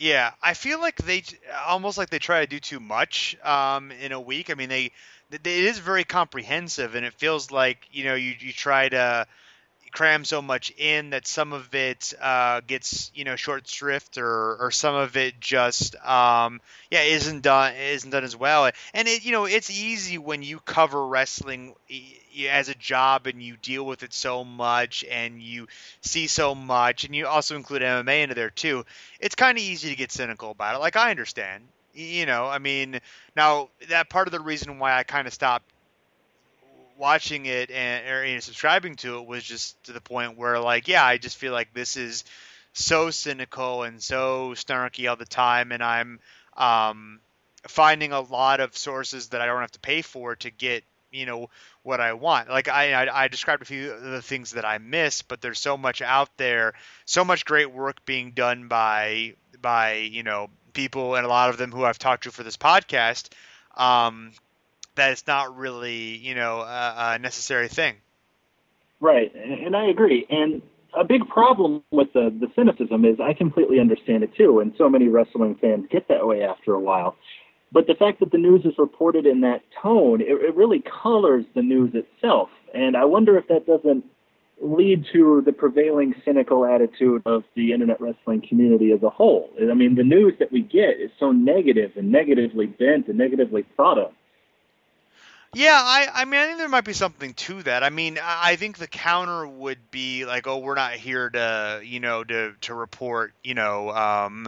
Yeah, I feel like they almost like they try to do too much um, in a week. I mean, they, they it is very comprehensive, and it feels like you know you you try to cram so much in that some of it uh, gets you know short shrift or or some of it just um, yeah isn't done isn't done as well. And it you know it's easy when you cover wrestling as a job and you deal with it so much and you see so much and you also include M M A into there too. It's kind of easy to get cynical about it. Like I understand, you know, I mean, now that part of the reason why I kind of stopped watching it and or, you know, subscribing to it was just to the point where like yeah I just feel like this is so cynical and so snarky all the time, and I'm um, finding a lot of sources that I don't have to pay for to get you know what I want. Like I, I I described a few of the things that I miss, but there's so much out there, so much great work being done by by you know people, and a lot of them who I've talked to for this podcast, um, that it's not really, you know, a, a necessary thing. Right, and I agree. And a big problem with the, the cynicism is I completely understand it too, and so many wrestling fans get that way after a while. But the fact that the news is reported in that tone, it, it really colors the news itself. And I wonder if that doesn't lead to the prevailing cynical attitude of the internet wrestling community as a whole. I mean, the news that we get is so negative and negatively bent and negatively thought of. Yeah, I, I mean, I think there might be something to that. I mean, I think the counter would be like, oh, we're not here to, you know, to, to report, you know, um,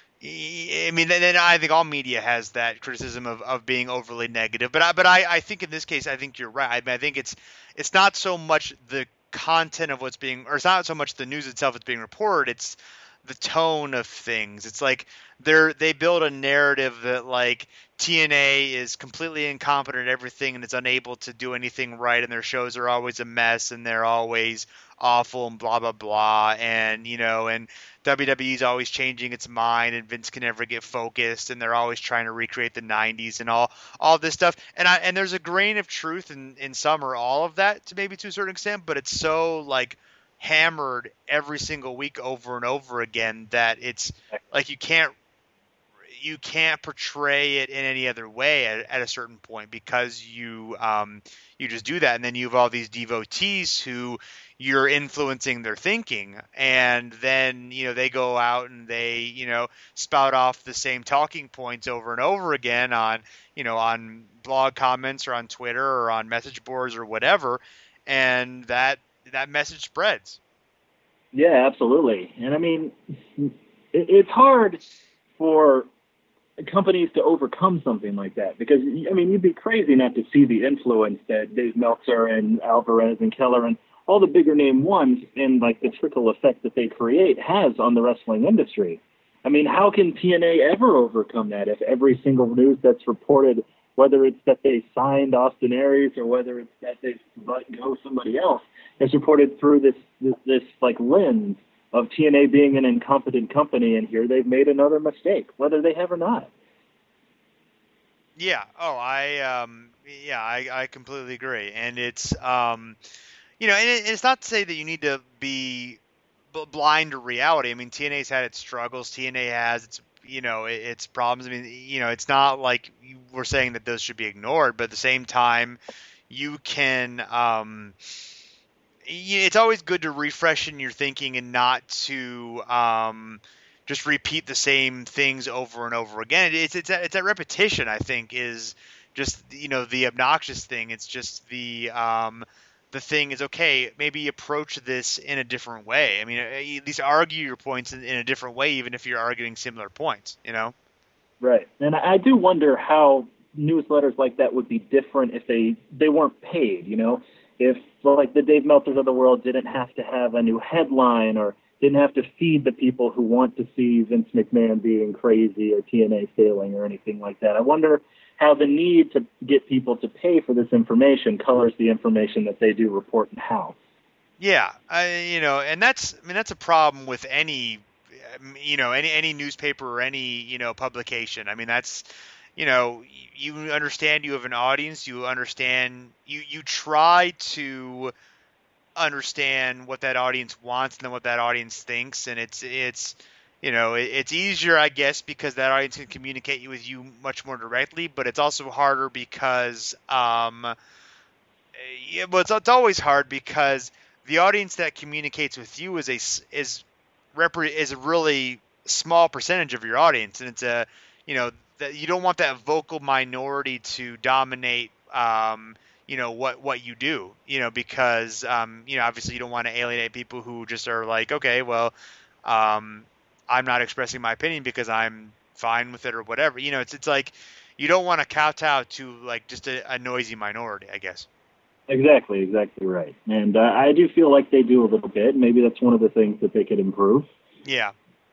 I mean, then I think all media has that criticism of, of being overly negative. But I, but I, I think in this case, I think you're right. I mean, I think it's it's not so much the content of what's being, or it's not so much the news itself that's being reported. It's the tone of things. It's like they're they build a narrative that like T N A is completely incompetent at everything and is unable to do anything right, and their shows are always a mess and they're always awful and blah blah blah, and you know, and W W E is always changing its mind and Vince can never get focused and they're always trying to recreate the nineties and all all this stuff. And I and there's a grain of truth in in some or all of that, to maybe to a certain extent, but it's so like hammered every single week over and over again that it's like you can't you can't portray it in any other way at, at a certain point, because you um you just do that, and then you have all these devotees who you're influencing their thinking, and then you know they go out and they you know spout off the same talking points over and over again on you know on blog comments or on Twitter or on message boards or whatever, and that that message spreads. Yeah, absolutely. And I mean, it, it's hard for companies to overcome something like that, because I mean, you'd be crazy not to see the influence that Dave Meltzer and Alvarez and Keller and all the bigger name ones, and like the trickle effect that they create has on the wrestling industry. I mean, how can T N A ever overcome that if every single news that's reported, whether it's that they signed Austin Aries or whether it's that they let go somebody else, is reported through this, this this like lens of T N A being an incompetent company, and here they've made another mistake, whether they have or not. Yeah. Oh, I um yeah, I, I completely agree. And it's um you know, and it, it's not to say that you need to be b- blind to reality. I mean, T N A's had its struggles. T N A has its you know it, its problems. I mean, you know, it's not like we're saying that those should be ignored, but at the same time, you can um it's always good to refreshen your thinking and not to um, just repeat the same things over and over again. It's it's that, it's that repetition, I think, is just you know the obnoxious thing. It's just the um, the thing is, okay, maybe approach this in a different way. I mean, at least argue your points in, in a different way, even if you're arguing similar points. You know. Right, and I do wonder how newsletters like that would be different if they they weren't paid. You know. If, like, the Dave Meltzers of the world didn't have to have a new headline or didn't have to feed the people who want to see Vince McMahon being crazy or T N A failing or anything like that. I wonder how the need to get people to pay for this information colors the information that they do report and how. Yeah, I, you know, and that's, I mean, that's a problem with any, you know, any, any newspaper or any, you know, publication. I mean, that's, you know, you understand you have an audience, you understand, you, you try to understand what that audience wants and then what that audience thinks. And it's, it's, you know, it, it's easier, I guess, because that audience can communicate with you much more directly, but it's also harder because, um, yeah, well, it's, it's always hard because the audience that communicates with you is a is repre- is a really small percentage of your audience, and it's a, you know, that you don't want that vocal minority to dominate, um, you know, what what you do, you know, because, um, you know, obviously you don't want to alienate people who just are like, okay, well, um, I'm not expressing my opinion because I'm fine with it or whatever, you know, it's it's like you don't want to kowtow to like just a, a noisy minority, I guess. Exactly, exactly right. And uh, I do feel like they do a little bit. Maybe that's one of the things that they could improve. Yeah.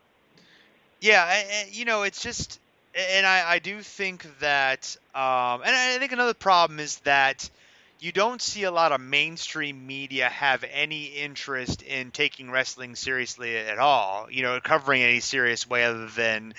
Yeah, and, you know, it's just, and I, I do think that, um, and I think another problem is that you don't see a lot of mainstream media have any interest in taking wrestling seriously at all, you know, covering any serious way other than,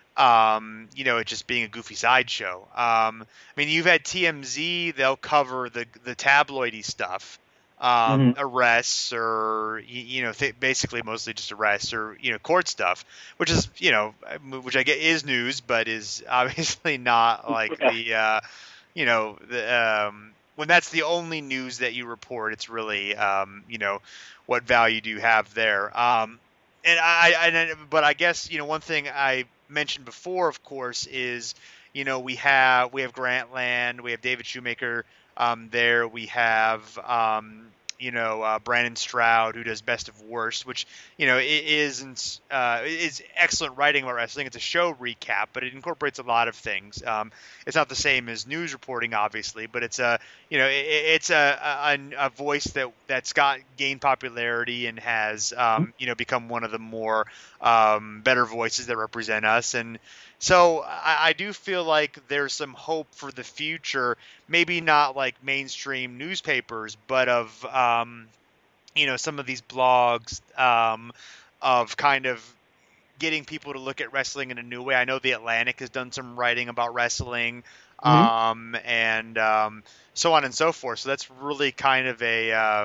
um, you know, it just being a goofy sideshow. Um, I mean, you've had T M Z, they'll cover the the tabloidy stuff, um, Mm-hmm. arrests or, you, you know, th- basically mostly just arrests or, you know, court stuff, which is, you know, which I get is news, but is obviously not like Yeah. the, uh, you know, the, um, when that's the only news that you report, it's really, um, you know, what value do you have there? Um, and I, I, but I guess, you know, one thing I mentioned before, of course, is, you know, we have we have Grantland, we have David Shoemaker um, there, we have um, you know uh, Brandon Stroud, who does Best of Worst, which, you know, it isn't uh, is excellent writing about wrestling. It's a show recap, but it incorporates a lot of things. Um, it's not the same as news reporting, obviously, but it's a you know it, it's a, a a voice that that's got gained popularity and has um, you know become one of the more um, better voices that represent us. And so I, I do feel like there's some hope for the future, maybe not like mainstream newspapers, but of, um, you know, some of these blogs um, of kind of getting people to look at wrestling in a new way. I know The Atlantic has done some writing about wrestling, Mm-hmm. um, and um, so on and so forth. So that's really kind of a uh,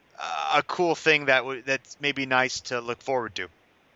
a cool thing that w- that's maybe nice to look forward to.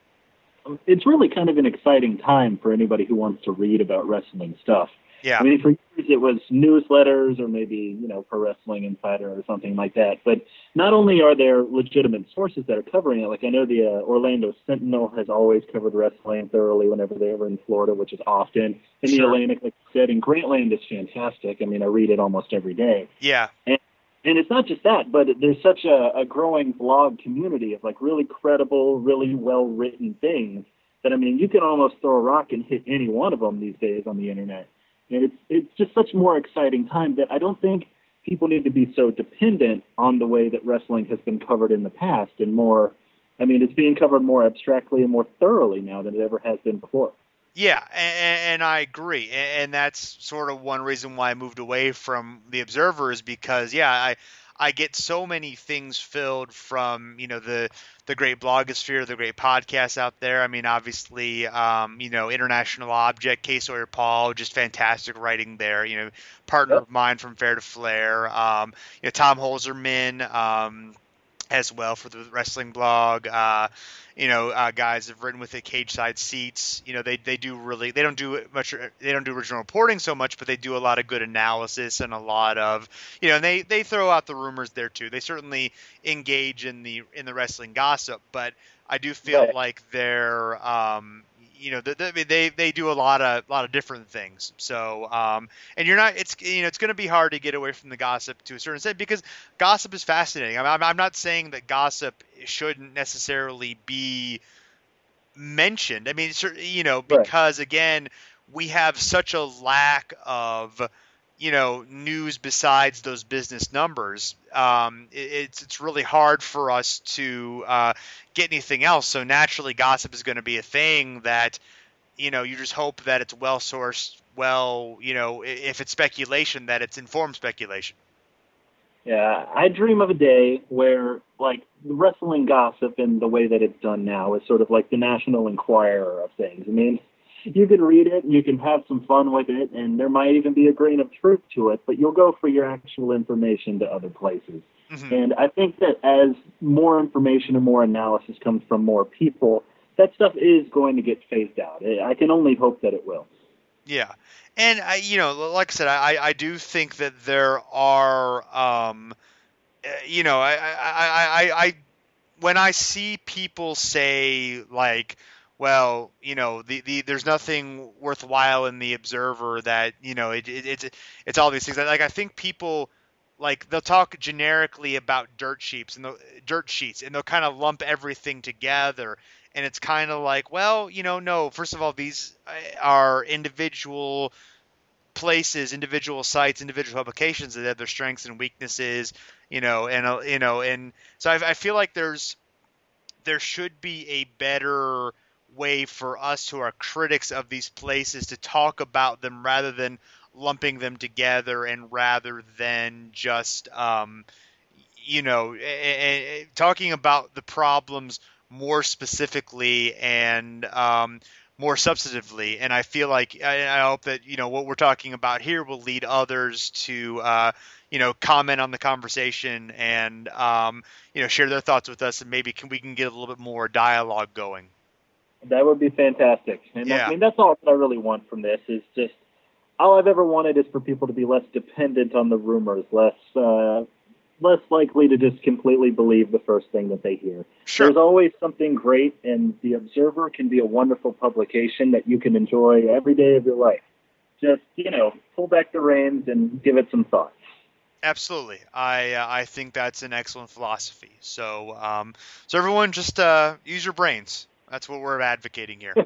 It's really kind of an exciting time for anybody who wants to read about wrestling stuff. Yeah. I mean, for years it was newsletters or maybe, you know, Pro Wrestling Insider or something like that. But not only are there legitimate sources that are covering it, like I know the uh, Orlando Sentinel has always covered wrestling thoroughly whenever they're ever in Florida, which is often. And Sure. the Atlantic, like you said, and Grantland is fantastic. I mean, I read it almost every day. Yeah. And, and it's not just that, but there's such a, a growing blog community of like really credible, really well-written things that, I mean, you can almost throw a rock and hit any one of them these days on the internet. And it's it's just such a more exciting time that I don't think people need to be so dependent on the way that wrestling has been covered in the past, and more, I mean, it's being covered more abstractly and more thoroughly now than it ever has been before. Yeah, and, and I agree, and that's sort of one reason why I moved away from the Observer is because, yeah, I I get so many things filled from, you know, the the great blogosphere, the great podcasts out there. I mean, obviously, um, you know, International Object, K. Sawyer Paul, just fantastic writing there. You know, partner Yep. of mine from Fair to Flair. Um, you know, Tom Holzerman. Um, as well for the wrestling blog. Uh, you know, uh, guys have written with the Cage Side Seats. You know, they they do really they don't do much they don't do original reporting so much, but they do a lot of good analysis and a lot of, you know, and they they throw out the rumors there too. They certainly engage in the in the wrestling gossip, but I do feel Right. like they're um, you know, they, they they do a lot of lot of different things. So, um, and you're not, it's you know, it's going to be hard to get away from the gossip to a certain extent because gossip is fascinating. I'm I'm not saying that gossip shouldn't necessarily be mentioned. I mean, you know, because again, we have such a lack of, you know, news besides those business numbers. Um, it, it's it's really hard for us to uh, get anything else. So naturally, gossip is going to be a thing that, you know, you just hope that it's well sourced. Well, you know, if it's speculation, that it's informed speculation. Yeah, I dream of a day where, like, wrestling gossip in the way that it's done now is sort of like the National Enquirer of things. I mean, you can read it, and you can have some fun with it, and there might even be a grain of truth to it, but you'll go for your actual information to other places. Mm-hmm. And I think that as more information and more analysis comes from more people, that stuff is going to get phased out. I can only hope that it will. Yeah. And, I, you know, like I said, I, I do think that there are, um, you know, I, I, I, I, when I see people say, like, well, you know, the, the there's nothing worthwhile in the Observer that, you know, it, it, it's it's all these things. Like, I think people, like, they'll talk generically about dirt sheets and the dirt sheets, and they'll kind of lump everything together. And it's kind of like, well, you know, no, first of all, these are individual places, individual sites, individual publications that have their strengths and weaknesses, you know, and, uh, you know, and so I, I feel like there's, there should be a better way for us who are critics of these places to talk about them rather than lumping them together and rather than just, um, you know, a, a, talking about the problems more specifically and um, more substantively. And I feel like I, I hope that, you know, what we're talking about here will lead others to, uh, you know, comment on the conversation and, um, you know, share their thoughts with us, and maybe can, we can get a little bit more dialogue going. That would be fantastic. And yeah. I mean, that's all that I really want from this is just, all I've ever wanted is for people to be less dependent on the rumors, less, uh, less likely to just completely believe the first thing that they hear. Sure. There's always something great, and the Observer can be a wonderful publication that you can enjoy every day of your life. Just, you know, pull back the reins and give it some thought. Absolutely. I uh, I think that's an excellent philosophy. So, um, so everyone just uh, use your brains. That's what we're advocating here.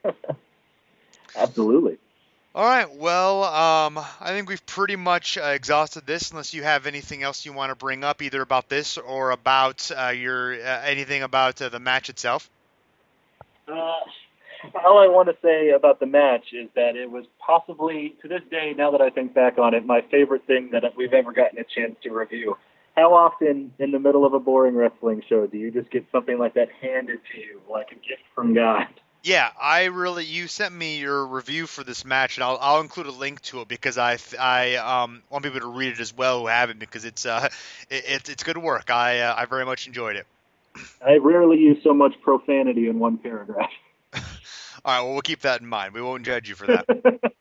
Absolutely. All right. Well, um, I think we've pretty much uh, exhausted this, unless you have anything else you want to bring up, either about this or about uh, your uh, anything about uh, the match itself. Uh, all I want to say about the match is that it was possibly, to this day, now that I think back on it, my favorite thing that we've ever gotten a chance to review. How often in the middle of a boring wrestling show do you just get something like that handed to you, like a gift from God? Yeah, I really. You sent me your review for this match, and I'll I'll include a link to it because I I um want people to read it as well who haven't, because it's uh it, it's it's good work. I uh, I very much enjoyed it. I rarely use so much profanity in one paragraph. All right, well, we'll keep that in mind. We won't judge you for that.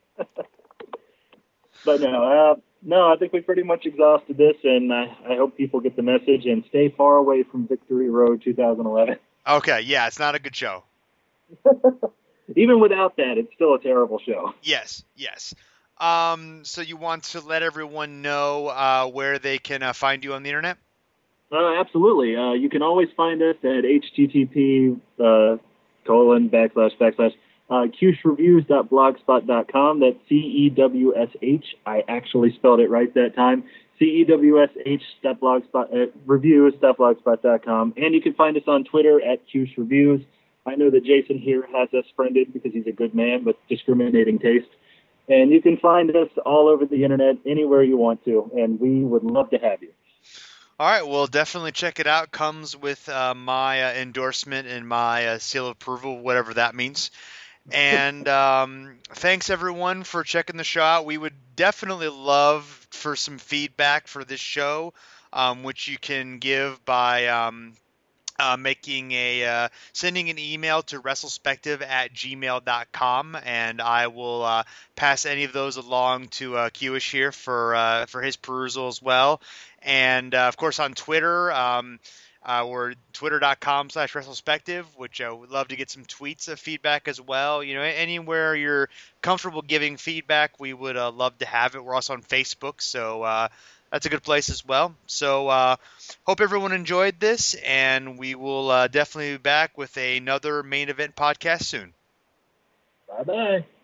But no, uh, no, I think we pretty much exhausted this, and I, I hope people get the message and stay far away from Victory Road twenty eleven. Okay, yeah, it's not a good show. Even without that, it's still a terrible show. Yes, yes. Um, so you want to let everyone know uh, where they can uh, find you on the internet? Uh, absolutely. Uh, you can always find us at http uh, colon backslash backslash uh, cewshreviews dot blogspot dot com. That's C E W S H. I actually spelled it right that time. C E W S H dot blogspot uh, reviews dot blogspot dot com. And you can find us on Twitter at cewshreviews. I know that Jason here has us friended because he's a good man with discriminating taste. And you can find us all over the internet, anywhere you want to, and we would love to have you. All right, well, definitely check it out. Comes with uh, my uh, endorsement and my uh, seal of approval, whatever that means. And um, thanks, everyone, for checking the show out. We would definitely love for some feedback for this show, um, which you can give by um, – Uh, making a uh, sending an email to wrestlespective at gmail dot com, and I will uh, pass any of those along to uh, Q-ish here for uh, for his perusal as well. And uh, of course on Twitter, um, uh, we're twitter dot com slash wrestlespective, which I uh, would love to get some tweets of feedback as well. You know, anywhere you're comfortable giving feedback, we would uh, love to have it. We're also on Facebook, so. Uh, That's a good place as well. So uh, hope everyone enjoyed this, and we will uh, definitely be back with another main event podcast soon. Bye-bye.